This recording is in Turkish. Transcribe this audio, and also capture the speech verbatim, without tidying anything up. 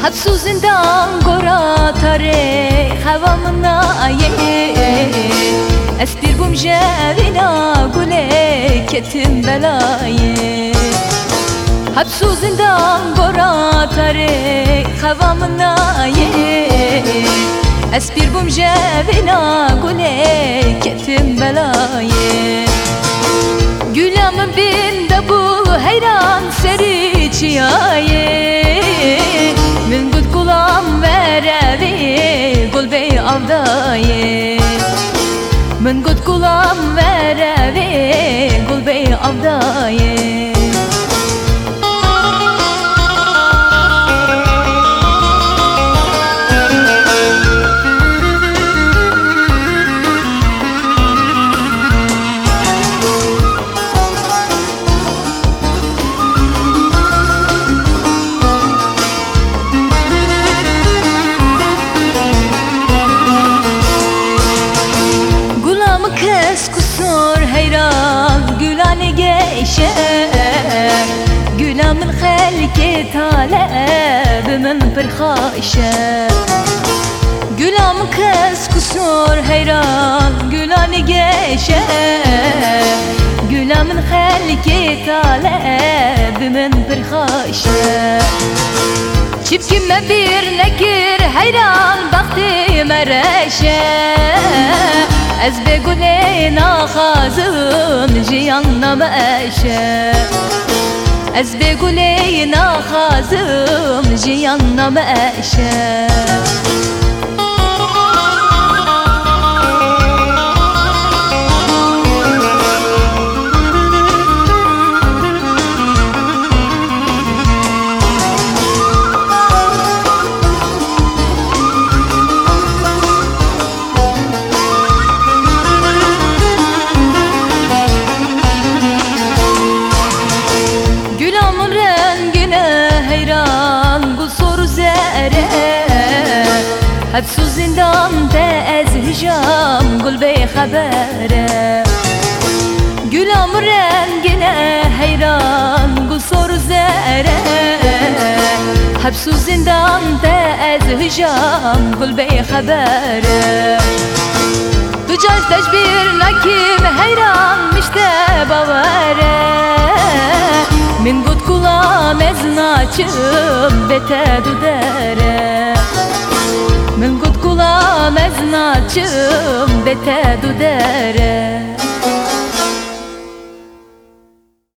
حبسو زندان گورا تاره خوامنا آیه اسبیر بوم جوینا گله کتم بلایه حبسو زندان گورا تاره خوامنا آیه اسبیر بوم جوینا گله کتم بلایه گلم بین bu heyran seri çiyaye min gud kulam verevi gul bey avdaye min gud kulam verevi gul bey avdaye Kes kusur heyran gülani geçe Gülamın halki talebimin pırhaşe Gülam kes kusur heyran gülani geçe Gülamın halki talebimin pırhaşe Çipkime bir nekir heyran baktı mereşe Ez be gule naxazım ciyanna meşe Ez be gule naxazım ciyanna meşe حبسو زندان ده از هجام گل بی خبره گلام رنگine heyran gul soru zere حبسو زندان ده از هجام گل بی خبره تو جاش تجبیر nakim heyran mişte bavare min gud kulam ez naçım bete dudere من قد كلا مزناتشم بتادو داره